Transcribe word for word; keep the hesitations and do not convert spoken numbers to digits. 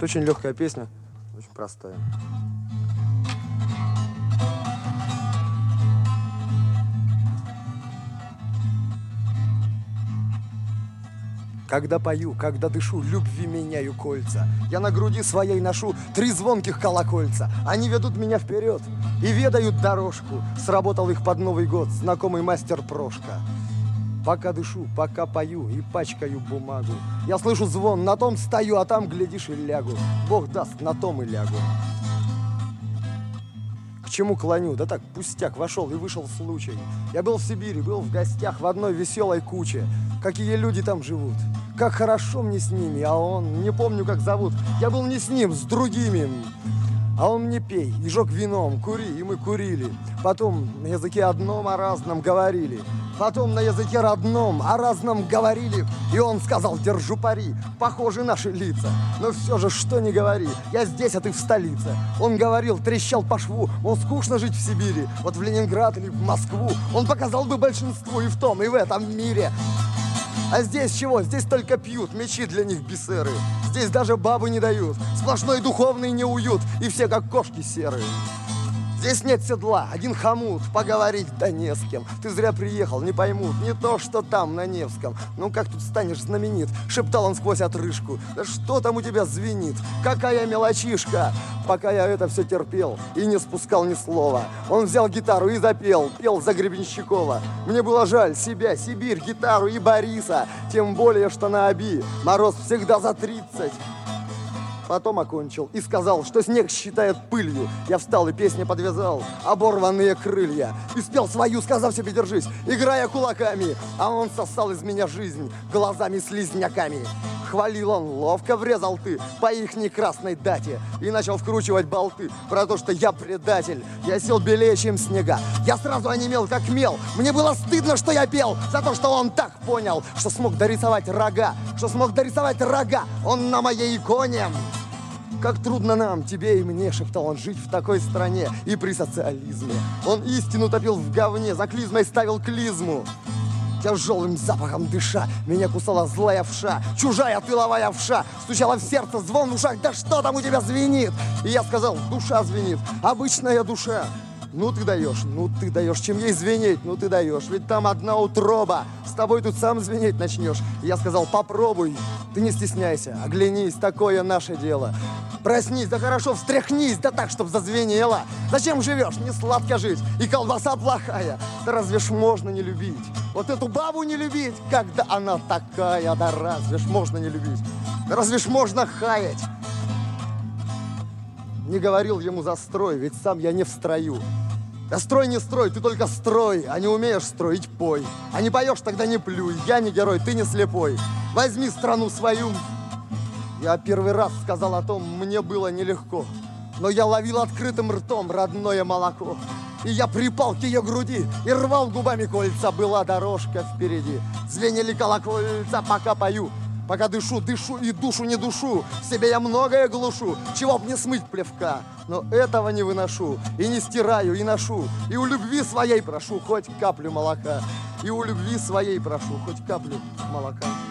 Это очень легкая песня, очень простая. Когда пою, когда дышу, любви меняю кольца. Я на груди своей ношу три звонких колокольца. Они ведут меня вперед и ведают дорожку. Сработал их под Новый год знакомый мастер Прошка. Пока дышу, пока пою и пачкаю бумагу. Я слышу звон, на том стою, а там, глядишь, и лягу. Бог даст, на том и лягу. К чему клоню? Да так, пустяк, вошел и вышел случай. Я был в Сибири, был в гостях в одной веселой куче. Какие люди там живут, как хорошо мне с ними, а он, не помню, как зовут. Я был не с ним, с другими. А он мне пей, и жег вином, кури, и мы курили. Потом на языке одном о разном говорили. Потом на языке родном о разном говорили. И он сказал: держу пари, похожи наши лица. Но все же, что не говори, я здесь, а ты в столице. Он говорил, трещал по шву, мол, скучно жить в Сибири. Вот в Ленинград или в Москву он показал бы большинству и в том, и в этом мире. А здесь чего? Здесь только пьют, мечи для них бисеры. Здесь даже бабы не дают, сплошной духовный неуют, и все как кошки серые. Здесь нет седла, один хомут, поговорить да не с кем. Ты зря приехал, не поймут, не то, что там, на Невском. Ну как тут станешь знаменит, шептал он сквозь отрыжку. Да что там у тебя звенит, какая мелочишка. Пока я это все терпел и не спускал ни слова, он взял гитару и запел, пел за Гребенщикова. Мне было жаль себя, Сибирь, гитару и Бориса, тем более, что на Оби мороз всегда за тридцать. Потом окончил и сказал, что снег считает пылью. Я встал и песни подвязал, оборванные крылья. И спел свою, сказав себе держись, играя кулаками. А он сосал из меня жизнь глазами-слизняками. Хвалил он, ловко врезал ты по ихней красной дате. И начал вкручивать болты про то, что я предатель. Я сел белее, чем снега. Я сразу онемел, как мел. Мне было стыдно, что я пел, за то, что он так понял, что смог дорисовать рога, что смог дорисовать рога. Он на моей иконе. Как трудно нам, тебе и мне, шептал он, жить в такой стране и при социализме. Он истину топил в говне, за клизмой ставил клизму. Тяжелым запахом дыша, меня кусала злая вша, чужая тыловая вша, стучала в сердце, звон в ушах, да что там у тебя звенит? И я сказал, душа звенит, обычная душа. Ну ты даешь, ну ты даешь, чем ей звенеть, ну ты даешь, ведь там одна утроба, с тобой тут сам звенеть начнешь. И я сказал, попробуй, ты не стесняйся, оглянись, такое наше дело. Проснись, да хорошо встряхнись, да так, чтоб зазвенело. Зачем живешь, не сладко жить, и колбаса плохая, да разве ж можно не любить? Вот эту бабу не любить, когда она такая, да разве ж можно не любить? Да разве ж можно хаять? Не говорил ему за строй, ведь сам я не в строю. Да строй не строй, ты только строй, а не умеешь строить, пой. А не поешь, тогда не плюй, я не герой, ты не слепой. Возьми страну свою. Я первый раз сказал о том, мне было нелегко. Но я ловил открытым ртом родное молоко. И я припал к ее груди и рвал губами кольца. Была дорожка впереди, звенели колокольца, пока пою. Пока дышу, дышу и душу не душу, в себе я многое глушу, чего б не смыть плевка, но этого не выношу, и не стираю, и ношу, и у любви своей прошу хоть каплю молока, и у любви своей прошу хоть каплю молока.